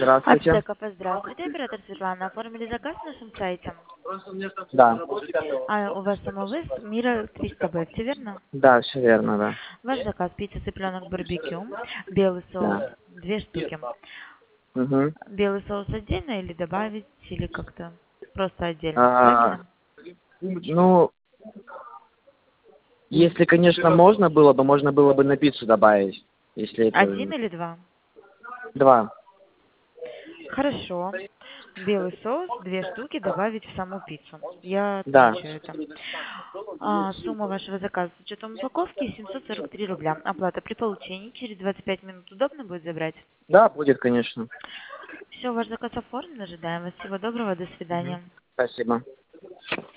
Здравствуйте. АПТ-кафе, здравствуйте. Оператор Светлана. Оформили заказ на нашем сайте. Да. У вас самовывоз Мира 300Б, все верно? Да, все верно, да. Ваш заказ пицца цыпленок барбекю, белый соус, Да. 2 штуки. Угу. Белый соус отдельно или добавить, или как-то просто отдельно, правильно? Ну, если, конечно, можно было бы на пиццу добавить. Если Один это... или два? 2. Хорошо. Белый соус, 2 штуки добавить в саму пиццу. Я Да. отмечу это. Сумма вашего заказа с учетом упаковки 743 рубля. Оплата при получении. Через 25 минут удобно будет забрать? Да, будет, конечно. Все, ваш заказ оформлен. Ожидаем вас. Всего доброго. До свидания. Спасибо.